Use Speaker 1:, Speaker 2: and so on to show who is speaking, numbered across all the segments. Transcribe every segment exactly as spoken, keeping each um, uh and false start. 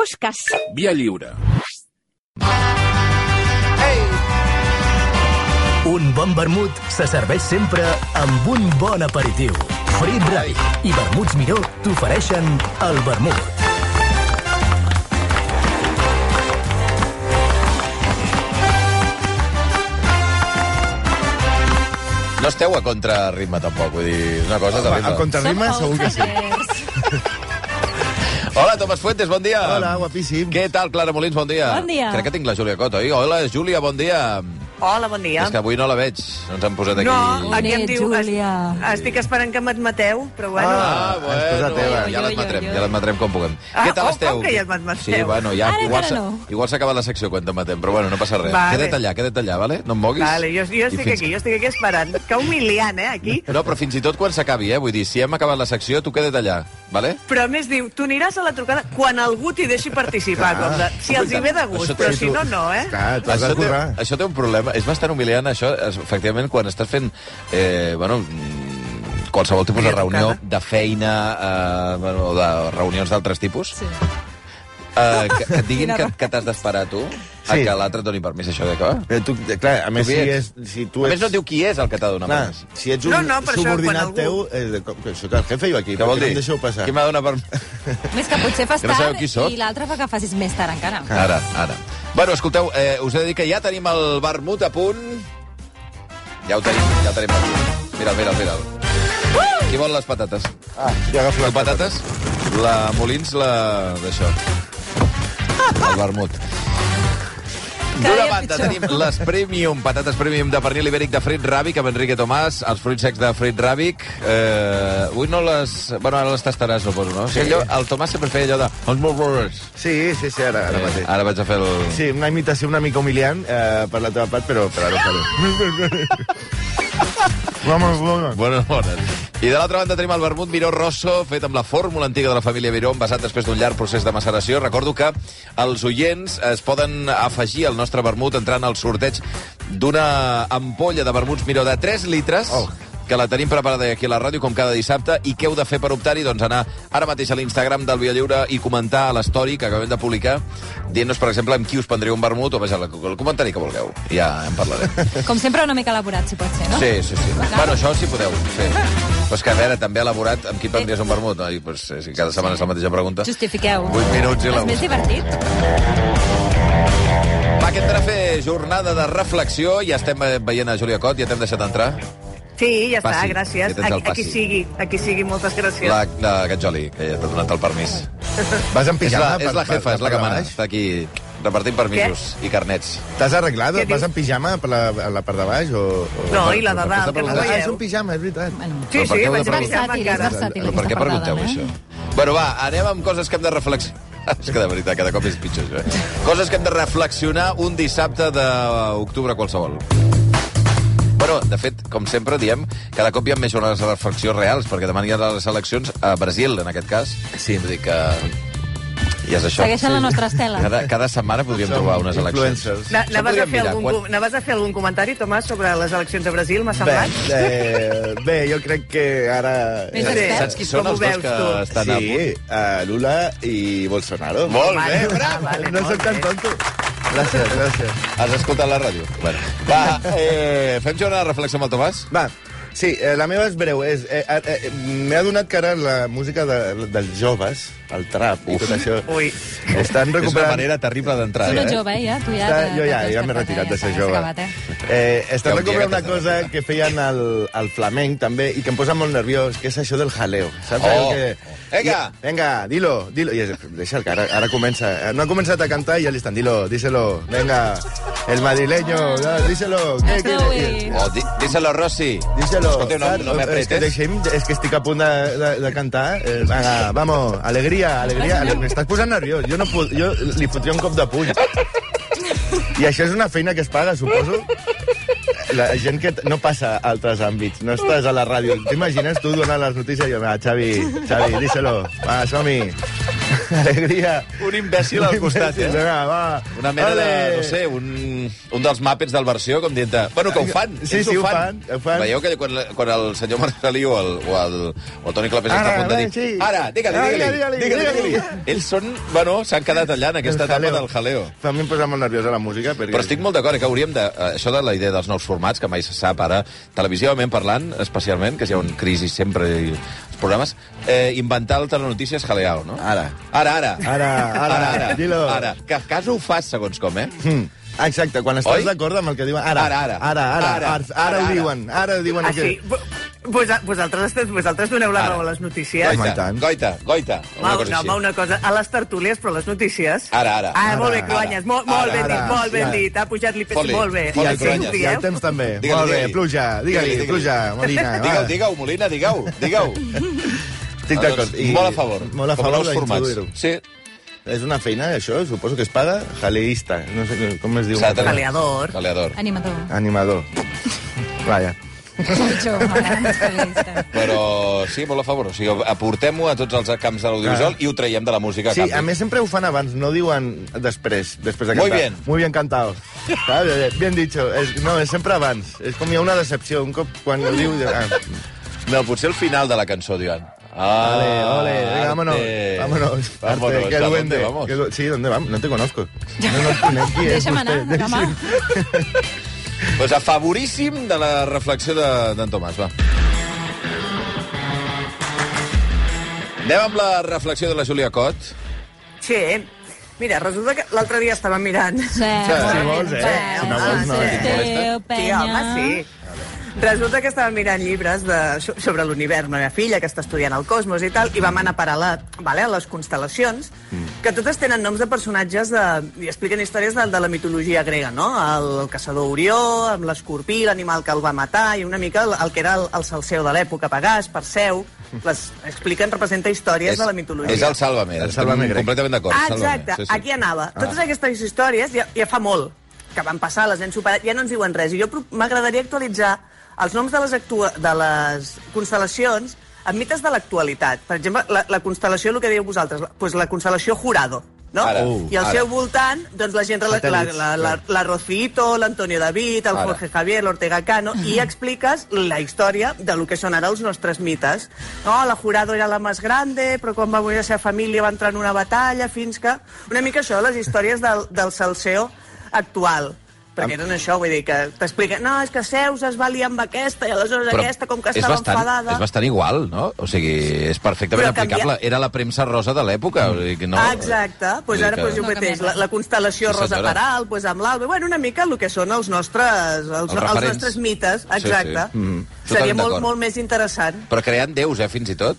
Speaker 1: fosques.
Speaker 2: Via lliure.
Speaker 3: Un bon vermut se serveix sempre amb un bon aperitiu. Frit Ràbic i Vermuts Miró t'ofereixen el vermut.
Speaker 4: No esteu a contrarritme, tampoc, vull dir, una cosa de ritme.
Speaker 5: A contrarritme segur que sí.
Speaker 4: Hola, Tomàs Fuentes, bon dia.
Speaker 5: Hola, guapíssim.
Speaker 4: Què tal, Clara Molins, bon dia.
Speaker 1: Bon dia.
Speaker 4: Crec que tinc la Júlia Cot, oi? Hola, Júlia, bon dia.
Speaker 6: Hola, bon dia.
Speaker 4: És que avui no la veig, no ens han posat aquí.
Speaker 6: No, aquí em
Speaker 1: Bonet,
Speaker 6: diu...
Speaker 1: Júlia.
Speaker 6: es- Estic esperant que m'admeteu, però bueno...
Speaker 4: Ah, bueno,
Speaker 5: excusa teva.
Speaker 4: ja l'admetrem, ja l'admetrem com puguem.
Speaker 6: Ah,
Speaker 4: Què tal
Speaker 6: oh,
Speaker 4: esteu?
Speaker 6: com que ja m'admeteu?
Speaker 4: Sí, bueno, ja,
Speaker 1: Ara
Speaker 4: igual,
Speaker 1: encara
Speaker 4: s'ha-
Speaker 1: no.
Speaker 4: igual s'ha acabat la secció quan t'admetem, però bueno, no passa res.
Speaker 6: Vale.
Speaker 4: Queda't allà, queda't allà, vale? No em moguis.
Speaker 6: Vale, jo, jo
Speaker 4: I
Speaker 6: estic
Speaker 4: fins-
Speaker 6: aquí, jo estic aquí esperant. Que humiliant, eh, aquí.
Speaker 4: No, però fins i tot quan s'acabi, eh? Vull dir, si hem acabat la secció, tu queda't allà, vale?
Speaker 6: Però a més diu, tu aniràs a la trucada quan algú t'hi deixi participar. Com de, si els hi ve de gust,
Speaker 4: Això té-
Speaker 6: però si no, no, eh?
Speaker 5: Clar, tu has de
Speaker 4: Això té,
Speaker 5: currar.
Speaker 4: això té un problema. És bastant humiliant, això, es- efectivament, quan estàs fent eh, bueno, mm, qualsevol tipus de
Speaker 6: Una
Speaker 4: reunió,
Speaker 6: trucada.
Speaker 4: de feina, eh, bueno, de reunions d'altres tipus,
Speaker 1: Sí.
Speaker 4: eh, que, que et diguin
Speaker 1: Quina
Speaker 4: que,
Speaker 1: raó.
Speaker 4: que t'has d'esperar tu a
Speaker 5: Sí.
Speaker 4: que l'altre et doni permís, això de què va?
Speaker 5: Però tu, clar, a més,
Speaker 4: Tu
Speaker 5: si,
Speaker 4: qui
Speaker 5: és,
Speaker 4: ets?
Speaker 5: si tu
Speaker 4: A
Speaker 5: ets...
Speaker 4: més, no et diu qui és el que t'ha de donar
Speaker 5: Clar,
Speaker 4: permís.
Speaker 5: si ets un
Speaker 6: No, no, per això,
Speaker 5: subordinat
Speaker 6: quan algú-
Speaker 5: teu... És de, com, que soc el jefe jo aquí,
Speaker 4: Què vol
Speaker 5: per què no
Speaker 4: dir?
Speaker 5: em deixeu passar?
Speaker 4: Qui m'ha de donar permís?
Speaker 1: Més que potser fas
Speaker 4: Que no sabeu
Speaker 1: tard
Speaker 4: qui sóc?
Speaker 1: i l'altre fa que facis més tard encara.
Speaker 4: Ara, ara. Bueno, escolteu, eh, us he de dir que ja tenim el vermut a punt. Ja ho tenim, ja ho tenim a punt. Mira'l, mira'l, mira'l. Uh! Qui vol les patates?
Speaker 5: Ah, ja agafo
Speaker 4: Tu
Speaker 5: les
Speaker 4: patates? La Molins, la... d'això. El vermut.
Speaker 1: Cada
Speaker 4: D'una
Speaker 1: dia
Speaker 4: banda
Speaker 1: pitjor.
Speaker 4: tenim les Premium, patates Premium de pernil ibèric de Frit Ràbic amb Enrique Tomàs, els fruits secs de Frit Ràbic. Eh, avui no les... Bueno, ara les tastaràs, suposo, no?
Speaker 5: Sí.
Speaker 4: Sí. Allò, el Tomàs sempre feia allò de... Els molt bons.
Speaker 5: Sí, sí, sí, ara, ara mateix.
Speaker 4: Ara vaig a fer el...
Speaker 5: Sí, una imitació una mica humiliant eh, per la teva part, però, però ara ho faré. Vamos, vamos.
Speaker 4: Bones, bones. I de l'altra banda tenim el vermut Miró Rosso, fet amb la fórmula antiga de la família Miró, envasat després d'un llarg procés de maceració. Recordo que els oients es poden afegir al nostre vermut entrant al sorteig d'una ampolla de vermuts Miró de tres litres,
Speaker 5: Oh.
Speaker 4: que la tenim preparada aquí a la ràdio, com cada dissabte. I què heu de fer per optar-hi? Doncs anar ara mateix a l'Instagram del Via Lliure i comentar a l'story que acabem de publicar, dient-nos, per exemple, amb qui us prendríeu un vermut, o vaja, el comentari que vulgueu. Ja en parlarem.
Speaker 1: Com sempre, una mica elaborat, si pot ser, no?
Speaker 4: Sí, sí, sí. Bueno, això sí podeu, sí. Però és que, a veure, també elaborat amb qui prendries un vermut. No? I, pues, sí, cada setmana és la mateixa pregunta.
Speaker 1: Justifiqueu.
Speaker 4: Vuit minuts i la...
Speaker 1: És més divertit.
Speaker 4: Va, que hem de fer jornada de reflexió. Ja estem veient a Júlia Cot, ja t'hem deixat entrar.
Speaker 6: Sí, ja està,
Speaker 4: Passi.
Speaker 6: gràcies.
Speaker 4: Ja tens el
Speaker 6: Aquí, aquí
Speaker 4: passi.
Speaker 6: sigui, aquí sigui, moltes gràcies.
Speaker 4: La, la, aquest Joli, que ja t'ha donat el permís.
Speaker 5: Vas en
Speaker 4: És
Speaker 5: pijama?
Speaker 4: la, és la
Speaker 5: per-
Speaker 4: jefa,
Speaker 5: per-
Speaker 4: és la
Speaker 5: per
Speaker 4: que mana.
Speaker 5: baix?
Speaker 4: Està aquí repartint permisos i carnets.
Speaker 5: T'has arreglat?
Speaker 6: Què
Speaker 5: Vas
Speaker 6: dius?
Speaker 5: en pijama per la, a la part de baix? O, o...
Speaker 6: No, i la de
Speaker 4: Per què
Speaker 6: dalt, que no
Speaker 4: preguntes?
Speaker 5: Ah, és
Speaker 6: veieu.
Speaker 5: un pijama, és veritat.
Speaker 1: Bueno,
Speaker 6: Sí,
Speaker 4: Però per
Speaker 6: sí,
Speaker 4: què ho
Speaker 6: vaig
Speaker 4: de
Speaker 6: en
Speaker 4: preguntar?
Speaker 6: pijama
Speaker 1: versátil, és
Speaker 6: encara.
Speaker 1: versátil.
Speaker 4: Però per què
Speaker 1: aquesta
Speaker 4: pregunteu
Speaker 1: parlada,
Speaker 4: això?
Speaker 1: eh?
Speaker 4: Bueno, va, anem amb coses que hem de reflexionar. És que de veritat, cada cop és pitjor, això. Eh? Coses que hem de reflexionar un dissabte d'octubre qualsevol. Bueno, de fet, com sempre diem, cada cop hi ha més jornades de reflexió reals, perquè demà hi ha les eleccions a Brasil, en aquest cas.
Speaker 5: Sí.
Speaker 4: Vull dir que... Ja és això.
Speaker 1: Segueixen la nostra estela.
Speaker 4: Cada, cada setmana podríem
Speaker 5: Som
Speaker 4: trobar unes eleccions.
Speaker 5: influencers.
Speaker 6: Na-
Speaker 4: Això
Speaker 6: Anaves a,
Speaker 4: podríem
Speaker 6: fer
Speaker 4: mirar,
Speaker 6: algun,
Speaker 4: quan-
Speaker 6: com- anaves a fer algun comentari, Tomàs, sobre les eleccions de Brasil, m'ha
Speaker 5: Bé,
Speaker 6: semblat?
Speaker 5: eh, bé, jo crec que ara...
Speaker 1: Més
Speaker 5: eh,
Speaker 1: expert.
Speaker 4: Saps qui són
Speaker 6: Com ho
Speaker 4: els dos
Speaker 6: veus,
Speaker 4: que
Speaker 6: tu?
Speaker 4: estan a
Speaker 5: Sí,
Speaker 4: punt?
Speaker 5: uh, Lula i Bolsonaro.
Speaker 4: Molt
Speaker 6: Vale,
Speaker 4: bé,
Speaker 6: vale,
Speaker 4: bravo!
Speaker 6: vale,
Speaker 5: no
Speaker 6: molt
Speaker 5: soc tan
Speaker 6: bé.
Speaker 5: tonto. Gràcies, gràcies.
Speaker 4: Has escoltat la ràdio? Bueno. Va, eh, fem jornada de reflexió amb el Tomàs?
Speaker 5: Va, sí, eh, la meva és breu. És, eh, eh, eh, M'he adonat que ara la música de, dels joves, el trap i tot això,
Speaker 6: Ui.
Speaker 5: estan
Speaker 4: És una
Speaker 5: recuperant...
Speaker 4: manera terrible d'entrar.
Speaker 1: Tu no
Speaker 4: eh?
Speaker 1: ets jove, eh, ja? Tu ja...
Speaker 5: Està,
Speaker 1: t'ha-
Speaker 5: jo ja,
Speaker 1: t'has
Speaker 5: ja m'he
Speaker 1: despertat,
Speaker 5: retirat de
Speaker 1: ja
Speaker 5: ser
Speaker 1: està,
Speaker 5: jove.
Speaker 1: has acabat, eh?
Speaker 5: Eh, estan
Speaker 4: Ja un dia
Speaker 5: recuperant
Speaker 4: que
Speaker 5: una
Speaker 4: t'has
Speaker 5: cosa
Speaker 4: despertat.
Speaker 5: que feien al, al flamenc, també, i que em posa molt nerviós, que és això del jaleo. Saps?
Speaker 4: Oh.
Speaker 5: Allò que...
Speaker 4: Venga.
Speaker 5: I, venga, dilo, dilo. I és, deixa'l, que ara, ara comença. No ha començat a cantar i ja li estan, dilo, díselo. Venga, el madrileño, ja, díselo. ¿Qué, qué,
Speaker 1: Ui.
Speaker 5: qué?
Speaker 4: Oh, di díselo, Rossi.
Speaker 5: Díselo.
Speaker 4: Escolta, no, no me
Speaker 5: És que,
Speaker 4: apretes.
Speaker 5: deixem, és que estic a punt de, de, de cantar. Eh, venga, vamos, alegria, alegria. Ale- M'estàs posant nerviós. Jo, no puc, jo li fotria un cop de puny. I això és una feina que es paga, suposo. La gent que no passa a altres àmbits, no estàs a la ràdio. T'imagines tu donant les notícies i jo, va, Xavi, Xavi, díselo, va, som-hi. Alegria.
Speaker 4: Un imbècil al costat, eh?
Speaker 5: Vinga, va.
Speaker 4: Una mena
Speaker 5: Ole.
Speaker 4: de, no sé, un, un dels Muppets del versió, com dient... Bueno, que ho fan.
Speaker 5: Sí,
Speaker 4: ells
Speaker 5: sí,
Speaker 4: ho
Speaker 5: ho
Speaker 4: fan.
Speaker 5: fan, ho fan.
Speaker 4: Veieu que quan, quan el senyor Marcelí o el, o el, o el Toni Clapés
Speaker 5: Ara,
Speaker 4: està a punt de dir...
Speaker 5: sí.
Speaker 4: Ara, digue-li,
Speaker 5: Ara,
Speaker 4: digue-li.
Speaker 5: digue-li,
Speaker 4: digue-li,
Speaker 5: digue-li.
Speaker 4: digue-li. Ells són, bueno, s'han quedat allà en aquesta
Speaker 5: El
Speaker 4: etapa
Speaker 5: jaleo.
Speaker 4: del jaleo.
Speaker 5: A mi em posa molt nerviosa la música. Perquè...
Speaker 4: Però estic molt d'acord, eh, que hauríem de... Això de la idea dels nous formats, que mai se sap ara, televisivament parlant, especialment, que hi ha un crisi sempre i els programes, eh, inventar el telenotícies jaleao, no?
Speaker 5: Ara.
Speaker 4: Ara, ara.
Speaker 5: Ara, ara,
Speaker 4: ara, ara.
Speaker 5: dilo.
Speaker 4: Ara. Que a casa ho fas, segons com, eh?
Speaker 5: Mm. Exacte, quan estàs
Speaker 4: Oi?
Speaker 5: d'acord amb el que diuen... Ara,
Speaker 4: Ara, ara.
Speaker 5: Ara, ara,
Speaker 4: Ara,
Speaker 5: ara, ara,
Speaker 4: ara,
Speaker 5: ho
Speaker 4: ara.
Speaker 5: diuen. Ara ho diuen.
Speaker 6: Ah,
Speaker 5: aquí.
Speaker 6: sí? Pues, vosaltres, esteu- vosaltres doneu la raó a les notícies?
Speaker 5: Home, i
Speaker 4: Goita,
Speaker 5: tant.
Speaker 4: goita, goita. Una
Speaker 6: Home,
Speaker 4: cosa
Speaker 6: no,
Speaker 4: així.
Speaker 6: home, una cosa, a les tertúlies, però les notícies...
Speaker 4: Ara, ara.
Speaker 6: Ah, molt bé,
Speaker 5: Ara,
Speaker 6: Cruanyes,
Speaker 4: ara.
Speaker 6: molt, molt
Speaker 4: Ara,
Speaker 6: ben dit,
Speaker 5: ara.
Speaker 6: molt ben
Speaker 5: Ja.
Speaker 6: dit. Ha pujat l'I P C,
Speaker 4: Fot-li,
Speaker 6: molt bé.
Speaker 5: I
Speaker 4: fot-li,
Speaker 5: el,
Speaker 6: Sí,
Speaker 5: temps,
Speaker 6: ho
Speaker 5: I
Speaker 6: dieu?
Speaker 5: el temps també.
Speaker 4: Digue-li,
Speaker 5: Molt bé,
Speaker 4: digue-li.
Speaker 5: pluja. Digue-li,
Speaker 4: Digue-li,
Speaker 5: pluja, Molina.
Speaker 4: Digueu,
Speaker 5: va.
Speaker 4: digueu, Molina, digueu, digueu.
Speaker 5: Estic d'acord.
Speaker 4: Doncs, molt a favor.
Speaker 5: Molt a
Speaker 4: Com
Speaker 5: favor
Speaker 4: nous formats.
Speaker 5: d'introduir-ho.
Speaker 4: Sí.
Speaker 5: És una feina, això, suposo que es paga jaleísta. No sé com es diu.
Speaker 4: S'ha de tenir-
Speaker 6: Galeador.
Speaker 4: Galeador.
Speaker 1: Animador.
Speaker 5: Animador. Vaja.
Speaker 1: Pitjor, abans, periodista.
Speaker 4: Però sí, molt a favor. O sigui, aportem-ho a tots els camps de l'audiovisual
Speaker 5: Ah.
Speaker 4: i ho traiem de la música.
Speaker 5: Sí,
Speaker 4: canvi.
Speaker 5: a més sempre ho fan abans, no diuen després, després de
Speaker 4: Muy
Speaker 5: cantar.
Speaker 4: bien.
Speaker 5: Muy bien cantado. ¿Sabes? Bien dicho. Es, no, és sempre abans. És com hi ha una decepció. Un cop quan ho diu... Ah,
Speaker 4: No, potser el final de la cançó, diuen. Ah,
Speaker 5: ole, ole, venga, vámonos.
Speaker 4: arte.
Speaker 5: Vámonos.
Speaker 4: Vámonos.
Speaker 5: Arte, que
Speaker 4: ¿A dónde
Speaker 5: duende.
Speaker 4: vamos?
Speaker 5: Que du- sí, ¿dónde vamos? No te conozco. No, no, no, qui és
Speaker 1: Deixa'm anar,
Speaker 5: vostè?
Speaker 1: home.
Speaker 4: Pues a favoríssim de la reflexió de- d'en Tomàs, va. Anem amb la reflexió de la Júlia Cot.
Speaker 6: Sí. Mira, resulta que l'altre dia estava mirant...
Speaker 1: Sí,
Speaker 5: Si vols, eh?
Speaker 1: sí,
Speaker 5: Si no vols, no.
Speaker 1: sí,
Speaker 5: Si
Speaker 1: teu,
Speaker 6: Sí,
Speaker 1: penya.
Speaker 6: home, sí. Resulta que estava mirant llibres de, so- sobre l'univers, la meva filla, que està estudiant el cosmos i tal, i vam anar a parar la, vale, a les constel·lacions, que totes tenen noms de personatges de, i expliquen històries de, de la mitologia grega, no? El, el caçador Orió, amb l'escorpí, l'animal que el va matar, i una mica el, el que era el, el Salseu de l'època, Pegàs, Perseu, les expliquen, representa històries de la mitologia.
Speaker 4: És el Sálvame.
Speaker 5: El Sálvame
Speaker 4: Estem
Speaker 5: grec.
Speaker 4: completament d'acord.
Speaker 6: Ah,
Speaker 4: Sálvame.
Speaker 6: exacte,
Speaker 4: Sí, sí.
Speaker 6: aquí anava. Totes aquestes històries ja, ja fa molt que van passar, les hem superat, ja no ens diuen res. I jo pro- m'agradaria actualitzar els noms de les, actua de les constel·lacions amb mites de l'actualitat. Per exemple, la, la constel·lació, el que dieu vosaltres, la, pues la constel·lació Jurado, no?
Speaker 4: Ara,
Speaker 5: Uh,
Speaker 6: I al
Speaker 4: ara.
Speaker 6: seu voltant, doncs la gent, la, la,
Speaker 5: Satèl·lits,
Speaker 6: la, la, la Rocito, l'Antonio David, el
Speaker 4: Ara.
Speaker 6: Jorge Javier, l'Ortega Cano, i expliques la història de lo que són ara els nostres mites. No, la Jurado era la més grande, però quan va morir la seva família va entrar en una batalla, fins que... Una mica això, les històries del, del Salseo actual. Perquè eren això, vull dir, que t'expliquen, no, és que Zeus es va liar amb aquesta, i aleshores
Speaker 4: Però
Speaker 6: aquesta, com que
Speaker 4: és
Speaker 6: estava
Speaker 4: bastant,
Speaker 6: enfadada...
Speaker 4: és bastant igual, no? O sigui, és perfectament
Speaker 6: Però canvia-
Speaker 4: aplicable. Era la premsa rosa de l'època. o sigui, No?
Speaker 6: Ah, exacte. Pues
Speaker 4: Vull dir
Speaker 6: ara
Speaker 4: que-
Speaker 6: pues, jo
Speaker 1: No
Speaker 6: mateix,
Speaker 1: canvia
Speaker 6: la, la constel·lació
Speaker 4: Sí,
Speaker 6: Rosa
Speaker 4: senyora.
Speaker 6: Peral, pues, amb l'Alba, bueno, una mica el que són els nostres, els, els,
Speaker 4: referents.
Speaker 6: nostres mites,
Speaker 4: Sí, sí.
Speaker 6: exacte.
Speaker 4: Mm.
Speaker 6: Seria
Speaker 4: Totalment
Speaker 6: molt,
Speaker 4: d'acord.
Speaker 6: molt més interessant.
Speaker 4: Però creant déus, eh, fins i tot.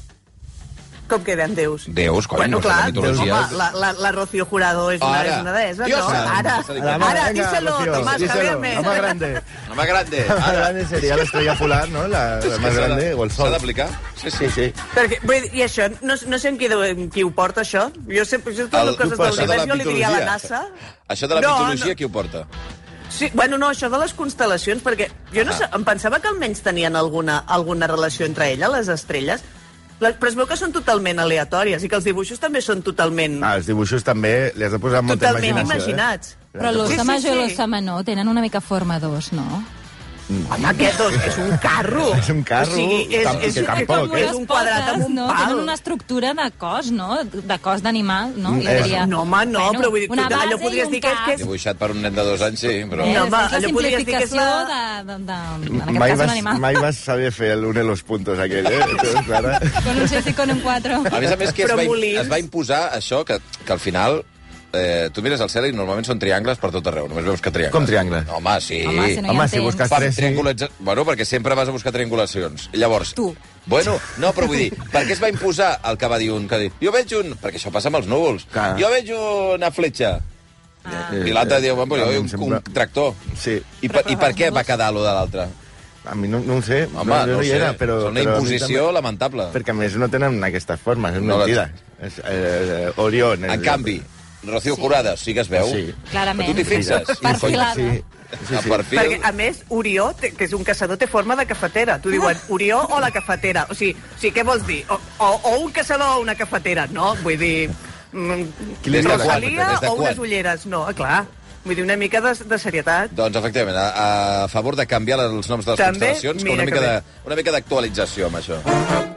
Speaker 6: Com queden déus?
Speaker 4: Déus, cony,
Speaker 6: Bueno,
Speaker 4: no sé,
Speaker 6: clar,
Speaker 4: la mitologia.
Speaker 6: home, la, la, la Rocío Jurado és una,
Speaker 4: Ara.
Speaker 6: és una deessa,
Speaker 4: Dios
Speaker 6: no?
Speaker 4: santo.
Speaker 6: Ara,
Speaker 4: Ara,
Speaker 6: ara,
Speaker 5: venga,
Speaker 6: díselo,
Speaker 5: Rocío,
Speaker 6: Tomás,
Speaker 5: díselo.
Speaker 6: Javier.
Speaker 5: La más grande.
Speaker 4: Home grande.
Speaker 5: La más
Speaker 4: Ara.
Speaker 5: grande sería la estrella polar, ¿no? La, la más grande, o el
Speaker 4: S'ha
Speaker 5: sol.
Speaker 4: d'aplicar? Sí,
Speaker 5: Sí, sí.
Speaker 6: Perquè, vull dir, I això, no, no sé en qui, en qui ho porta, això. Jo sempre, jo totes les coses de
Speaker 4: això de la
Speaker 6: l'univers, jo li diria a la
Speaker 4: mitologia.
Speaker 6: NASA.
Speaker 4: Això de la
Speaker 6: No,
Speaker 4: mitologia,
Speaker 6: no.
Speaker 4: qui ho porta?
Speaker 6: Sí, bueno, no, això de les constel·lacions, perquè jo no
Speaker 4: Ah.
Speaker 6: sé, em pensava que almenys tenien alguna, alguna relació entre elles, les estrelles, La- però es veu que són totalment aleatòries i que els dibuixos també són totalment...
Speaker 5: Ah, els dibuixos també li has de posar molta
Speaker 6: totalment
Speaker 5: imaginació.
Speaker 6: imaginats.
Speaker 5: Eh?
Speaker 1: Però l'ossa
Speaker 6: Sí, sí,
Speaker 1: major i
Speaker 6: sí.
Speaker 1: l'ossa menor tenen una mica forma d'os, no?
Speaker 6: Home, aquest doncs, és un carro.
Speaker 5: És un carro,
Speaker 6: O sigui, és,
Speaker 5: tam-
Speaker 6: és,
Speaker 5: que
Speaker 6: és,
Speaker 5: tampoc,
Speaker 6: és,
Speaker 5: eh?
Speaker 6: un quadrat amb un
Speaker 1: no?
Speaker 6: pal.
Speaker 1: Tenen una estructura de cos, no? De cos d'animal, no? Jo
Speaker 5: Eh,
Speaker 1: diria...
Speaker 6: no, home, no, però vull dir, tu
Speaker 1: una
Speaker 6: allò
Speaker 1: base
Speaker 6: podries
Speaker 1: i un
Speaker 6: dir que és-
Speaker 1: cap.
Speaker 6: que és-
Speaker 4: Dibuixat per un nen de dos anys, sí, però...
Speaker 1: Eh,
Speaker 6: No, home,
Speaker 1: és la
Speaker 6: allò podries dir que és
Speaker 1: simplificació
Speaker 6: la-
Speaker 1: de, de, de, en aquest
Speaker 5: Mai
Speaker 1: cas, un
Speaker 5: vas,
Speaker 1: animal.
Speaker 5: mai vas saber fer el une los puntos aquell, eh? Tu, Clara.
Speaker 1: Con un seis i con un cuatro.
Speaker 4: A més a més, que es
Speaker 6: Però
Speaker 4: va,
Speaker 6: molins.
Speaker 4: es va imposar això, que, que al final... Eh, tu mires al cel i normalment són triangles per tot arreu. Només veus que triangles.
Speaker 5: Com triangle?
Speaker 4: Home, sí.
Speaker 1: Home, si no hi
Speaker 5: Home,
Speaker 1: ha
Speaker 5: si
Speaker 1: temps.
Speaker 5: busques
Speaker 4: Fa
Speaker 5: tres... sí.
Speaker 4: triangulats... Bueno, perquè sempre vas a buscar triangulacions. Llavors...
Speaker 1: Tu.
Speaker 4: Bueno, no, però vull dir, per què es va imposar el que va dir un? Que diu, jo veig un... Perquè això passa amb els núvols.
Speaker 5: Clar.
Speaker 4: Jo veig una fletxa.
Speaker 1: Ah.
Speaker 5: Eh,
Speaker 4: I l'altre diu, bueno, jo
Speaker 5: a mi
Speaker 4: veig
Speaker 5: em
Speaker 4: un,
Speaker 5: sembla-
Speaker 4: un tractor.
Speaker 5: Sí.
Speaker 4: I per, I per què va quedar lo de l'altre?
Speaker 5: A mi no, no ho sé.
Speaker 4: Home, no,
Speaker 5: jo
Speaker 4: no
Speaker 5: hi
Speaker 4: sé.
Speaker 5: era, però...
Speaker 4: És una
Speaker 5: però a mi
Speaker 4: imposició
Speaker 5: també-
Speaker 4: lamentable.
Speaker 5: Perquè a més no tenen aquestes formes, és
Speaker 4: No la-
Speaker 5: mentida. És, eh, Orión.
Speaker 4: En canvi, Rocío Jurado, sí que es veu.
Speaker 5: Sí.
Speaker 1: Clarament.
Speaker 4: Però tu t'hi fixes?
Speaker 1: Perfilada.
Speaker 5: Sí. Sí,
Speaker 4: a
Speaker 5: sí.
Speaker 4: perfil.
Speaker 6: Perquè, a més, Orió, té, que és un caçador, té forma de cafetera. Tu diuen Orió o la cafetera. O sigui, o sigui què vols dir? O, o, o un caçador o una cafetera. No, vull dir... Mm,
Speaker 4: Des de quan?
Speaker 6: Rosalia
Speaker 4: Des de
Speaker 6: o
Speaker 4: quan?
Speaker 6: unes ulleres. No, clar. Vull dir, una mica de, de serietat.
Speaker 4: Doncs, efectivament, a, a favor de canviar els noms de les
Speaker 6: També,
Speaker 4: constel·lacions, que
Speaker 6: mira
Speaker 4: una mica,
Speaker 6: que
Speaker 4: de, una mica d'actualització amb això.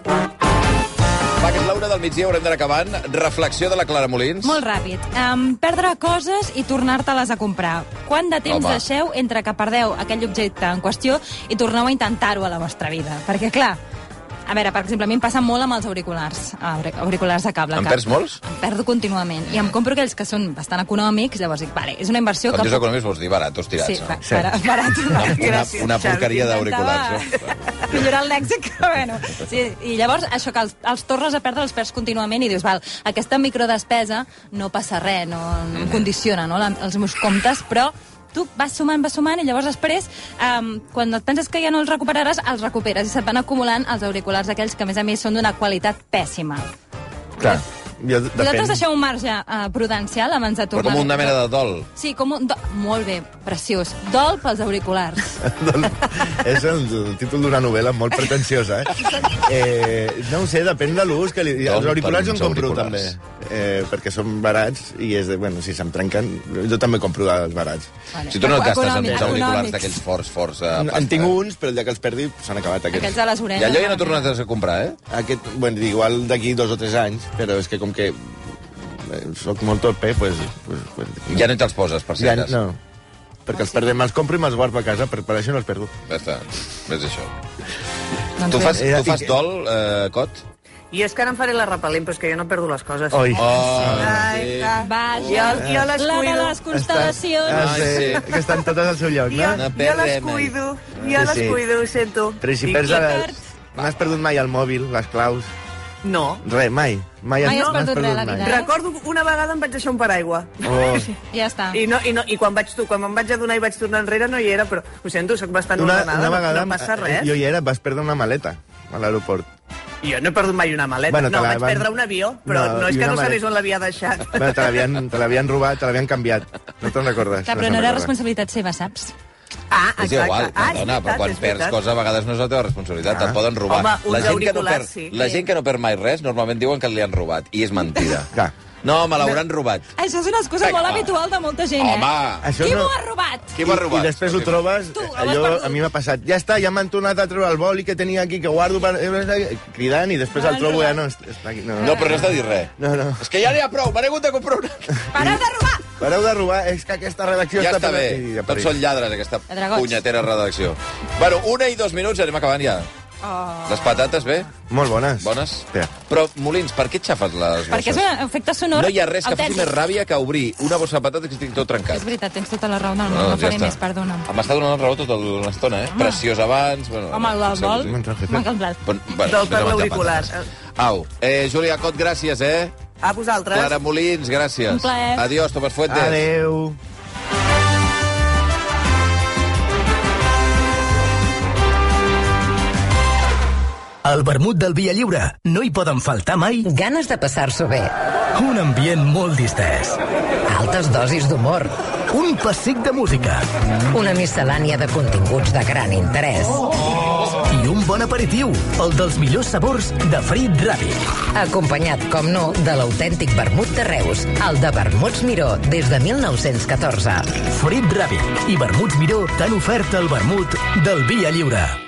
Speaker 4: Va, que és l'una del migdia, haurem d'anar acabant. Reflexió de la Clara Molins.
Speaker 1: Molt ràpid. Um, perdre coses i tornar-te-les a comprar. Quant de temps
Speaker 4: Home.
Speaker 1: deixeu entre que perdeu aquell objecte en qüestió i torneu a intentar-ho a la vostra vida? Perquè, clar, a veure, per exemple, a mi em passa molt amb els auriculars, auric- auriculars de cable.
Speaker 4: En
Speaker 1: que
Speaker 4: perds molts?
Speaker 1: Em perdo contínuament. I em compro aquells que són bastant econòmics, llavors dic, vale, és una inversió
Speaker 4: Quan
Speaker 1: que...
Speaker 4: dius econòmics vols dir baratos tirats,
Speaker 1: Sí,
Speaker 4: no?
Speaker 1: ba- barat. barat.
Speaker 4: Una,
Speaker 6: Gràcies,
Speaker 4: una
Speaker 6: Xavi.
Speaker 4: porqueria d'auriculars, no?
Speaker 1: Intentava millorar el lèxic, que bueno. Sí, i llavors, això que els, els tornes a perdre, els perds contínuament i dius, val, aquesta microdespesa no passa res, no, no em condiciona, no, la, els meus comptes, però tu vas sumant, vas sumant, i llavors després, um, quan et penses que ja no els recuperaràs, els recuperes, i se't van acumulant els auriculars aquells que, a més a més, són d'una qualitat pèssima.
Speaker 5: Clar, jo
Speaker 1: Vosaltres
Speaker 5: depèn.
Speaker 1: deixeu un marge uh, prudencial abans de
Speaker 4: Però
Speaker 1: tornar...
Speaker 4: com una mena de dol.
Speaker 1: Sí, com un... Do... Molt bé, preciós. Dol pels auriculars.
Speaker 5: És el, el títol d'una novel·la molt pretensiosa, eh? eh? No ho sé, depèn de l'ús. Que li...
Speaker 4: Dol
Speaker 5: Els auriculars jo en
Speaker 4: pels
Speaker 5: compro,
Speaker 4: auriculars.
Speaker 5: també. Eh, perquè són barats i és de... Bueno, si se'm trenquen, jo també compro els barats.
Speaker 1: Vale.
Speaker 4: Si tu no et gastes en
Speaker 1: Econòmic,
Speaker 4: uns auriculars
Speaker 1: econòmics.
Speaker 4: d'aquells forts, forts... Uh,
Speaker 5: En, en tinc uns, però el dia que els perdi s'han acabat aquests.
Speaker 1: Aquells de les
Speaker 4: I
Speaker 1: orelles.
Speaker 4: allò ja no tornes a comprar, eh?
Speaker 5: Aquest, bueno, igual d'aquí dos o tres anys, però és que com que eh, soc molt torpe, pues, pues, pues,
Speaker 4: Ja no te'ls poses, per si
Speaker 5: ja,
Speaker 4: cas.
Speaker 5: no. Perquè els perdem, me'ls compro i me'ls guardo a casa, per, per això no els perdo.
Speaker 4: Ja està, és això.
Speaker 1: Doncs
Speaker 4: Tu
Speaker 1: bé.
Speaker 4: fas,
Speaker 5: Eh,
Speaker 4: tu fas
Speaker 5: i-
Speaker 4: dol, eh, Cot?
Speaker 6: I és que ara em faré la repel·lent, però és que jo no perdo les coses.
Speaker 5: Oi.
Speaker 4: Oh,
Speaker 6: Ai,
Speaker 4: sí.
Speaker 6: ah.
Speaker 1: Vaja,
Speaker 6: Jo- jo les
Speaker 1: la de
Speaker 6: cuido.
Speaker 1: les constel·lacions.
Speaker 5: Ah,
Speaker 4: Ai,
Speaker 5: sí,
Speaker 4: sí.
Speaker 5: que estan totes al seu lloc,
Speaker 6: Jo,
Speaker 5: no?
Speaker 4: No
Speaker 6: jo
Speaker 4: perdem,
Speaker 6: les
Speaker 4: eh?
Speaker 6: cuido, jo
Speaker 5: Sí,
Speaker 6: les
Speaker 5: sí.
Speaker 6: cuido, ho sento.
Speaker 5: Però si
Speaker 6: I
Speaker 5: perds...
Speaker 6: qui
Speaker 5: La...
Speaker 6: perd?
Speaker 5: No has perdut mai el mòbil, les claus...
Speaker 6: No.
Speaker 5: Res, mai. Mai,
Speaker 1: Mai
Speaker 5: has,
Speaker 1: has
Speaker 5: no
Speaker 1: perdut res a la
Speaker 5: mai.
Speaker 1: vida, eh?
Speaker 6: Recordo que una vegada em vaig deixar un paraigua.
Speaker 5: Oh.
Speaker 1: Ja està.
Speaker 6: I, no, i, no, I quan vaig tu, quan me'n vaig adonar i vaig tornar enrere no hi era, però ho sento, soc bastant
Speaker 5: Una,
Speaker 6: ordenada,
Speaker 5: una
Speaker 6: no-
Speaker 5: vegada
Speaker 6: no passa res.
Speaker 5: jo hi era, vas perdre una maleta a l'aeroport.
Speaker 6: Jo no he perdut mai una maleta.
Speaker 5: Bueno, te
Speaker 6: no,
Speaker 5: la
Speaker 6: vaig
Speaker 5: van-
Speaker 6: perdre un avió, però
Speaker 5: No,
Speaker 6: no, no és
Speaker 5: i
Speaker 6: que
Speaker 5: una
Speaker 6: no sabés
Speaker 5: maleta.
Speaker 6: on l'havia deixat.
Speaker 5: Bueno, te l'havien te l'havien robat, te l'havien canviat. No te'n recordes?
Speaker 1: Clar, però
Speaker 5: se'n
Speaker 1: no era
Speaker 5: recorda.
Speaker 1: responsabilitat seva, saps?
Speaker 6: Ah,
Speaker 4: És
Speaker 6: exacte.
Speaker 4: igual,
Speaker 6: ah, és
Speaker 4: perdona,
Speaker 6: veritat,
Speaker 4: però quan
Speaker 6: és
Speaker 4: perds
Speaker 6: veritat.
Speaker 4: coses a vegades no és la teva responsabilitat,
Speaker 5: Ah.
Speaker 4: te'l poden robar.
Speaker 6: Home, uns
Speaker 4: la, gent que no
Speaker 6: auriculars,
Speaker 4: perd,
Speaker 6: sí.
Speaker 4: la gent que no perd mai res, normalment diuen que li han robat, i és mentida.
Speaker 5: Clar.
Speaker 4: No, me l'hauran robat.
Speaker 1: Això és una excusa molt
Speaker 4: Home.
Speaker 1: habitual de molta gent, eh?
Speaker 4: Home!
Speaker 5: Això
Speaker 1: Qui
Speaker 5: no-
Speaker 1: m'ho ha robat?
Speaker 4: Qui m'ha robat?
Speaker 5: I després ho trobes,
Speaker 1: Tu, ho has
Speaker 5: allò
Speaker 1: perdut.
Speaker 5: a mi m'ha passat. Ja està, ja m'han tornat a treure el boli que tenia aquí, que guardo per... cridant, i després
Speaker 1: Me
Speaker 5: el
Speaker 1: l'han
Speaker 5: trobo ja
Speaker 1: robat.
Speaker 5: no, està aquí. No,
Speaker 4: No, però no has de dir res.
Speaker 5: No, no.
Speaker 4: És que ja n'hi ha prou, m'he hagut de comprar una.
Speaker 1: Pareu de robar!
Speaker 5: Pareu de robar, és que aquesta redacció
Speaker 4: Ja
Speaker 5: està...
Speaker 4: està bé,
Speaker 5: I ja
Speaker 4: tots són lladres, aquesta
Speaker 1: Dragots.
Speaker 4: punyetera redacció. Bueno, una i dos minuts, anem acabant ja.
Speaker 1: Oh.
Speaker 4: Les patates, bé?
Speaker 5: Molt bones.
Speaker 4: Bones?
Speaker 5: Sí.
Speaker 4: Però, Molins, per què et xafes les bosses?
Speaker 1: Perquè és un efecte sonor
Speaker 4: No hi ha res que faci
Speaker 1: autèntic.
Speaker 4: més ràbia que obrir una bossa de patates que estigui tot trencat.
Speaker 1: És veritat, tens tota la raó del món,
Speaker 4: No,
Speaker 1: no,
Speaker 4: ja
Speaker 1: faré
Speaker 4: està.
Speaker 1: més, perdona'm.
Speaker 4: M'està donant raó tota l'estona, eh?
Speaker 1: Home.
Speaker 4: Preciós abans... Bueno,
Speaker 1: Home, el del
Speaker 4: sí,
Speaker 1: vol,
Speaker 4: sí.
Speaker 5: M'han fet.
Speaker 1: m'ha encantat.
Speaker 4: Bon, bueno,
Speaker 6: Del per
Speaker 4: vés a menjar
Speaker 6: l'auricular.
Speaker 4: patates. Au. Eh, Júlia Cot, gràcies, eh?
Speaker 6: A vosaltres.
Speaker 4: Clara Molins, gràcies.
Speaker 1: Un plaer.
Speaker 4: Adiós, Tomàs Fuentes.
Speaker 5: Adéu.
Speaker 3: Al vermut del Via Lliure no hi poden faltar mai
Speaker 2: Ganes de passar-s'ho bé.
Speaker 3: un ambient molt distès,
Speaker 2: Altes dosis d'humor.
Speaker 3: un pessic de música
Speaker 2: Una miscel·lània de continguts de gran interès.
Speaker 3: i un bon aperitiu, el dels millors sabors de Frit Ràpid.
Speaker 2: Acompanyat, com no, de l'autèntic vermut de Reus, el de Vermuts Miró, des de mil nou-cents catorze.
Speaker 3: Frit Ràpid i vermuts Miró t'han ofert el vermut del Via Lliure.